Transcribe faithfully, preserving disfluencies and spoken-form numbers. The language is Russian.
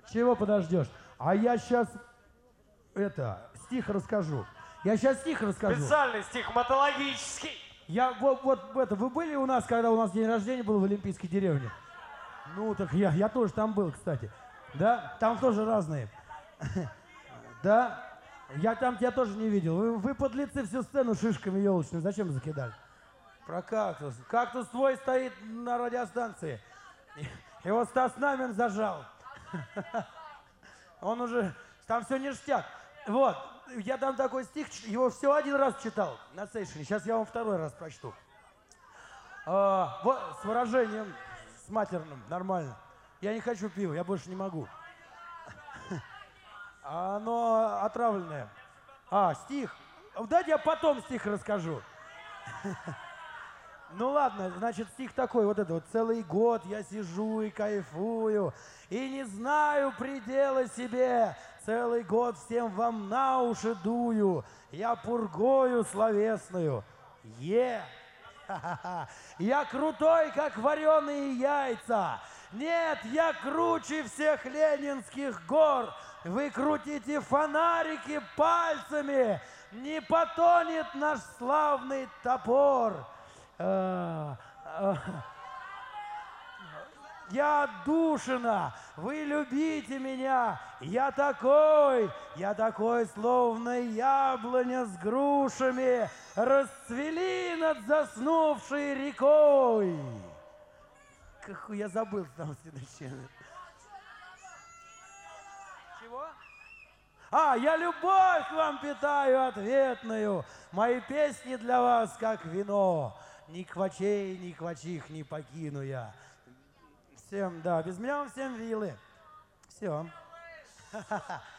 Чего подождешь? А я сейчас, это, стих расскажу. Я сейчас стих расскажу. Специальный стихоматологический. Я вот, вот это, вы были у нас, когда у нас день рождения был в Олимпийской деревне? Ну, так я, я тоже там был, кстати. Да? Там тоже разные. Да? Я там тебя тоже не видел. Вы, вы подлецы всю сцену шишками елочными. Зачем закидали? Про кактус. Кактус твой стоит на радиостанции. Его Стас Намин зажал. Он уже... Там все ништяк. Вот. Я там такой стих, его всего один раз читал на сейшене. Сейчас я вам второй раз прочту. А, вот, с выражением, с матерным, нормально. Я не хочу пива, я больше не могу. Оно отравленное. А, стих. Дайте я потом стих расскажу. Ну ладно, значит, стих такой, вот это вот. Целый год я сижу и кайфую, и не знаю предела себе. Целый год всем вам на уши дую, я пургою словесную. Е! Ха-ха-ха. Я крутой, как вареные яйца. Нет, я круче всех ленинских гор. Вы крутите фонарики пальцами, не потонет наш славный топор. А, а, я отдушина, вы любите меня, я такой, я такой, словно яблоня с грушами, расцвели над заснувшей рекой. Какой я забыл там следующее. Чего? А, я любовь к вам питаю ответную, мои песни для вас как вино. Ни квачей, ни квачих не покину я. Всем, да, без меня вам всем вилы. Все.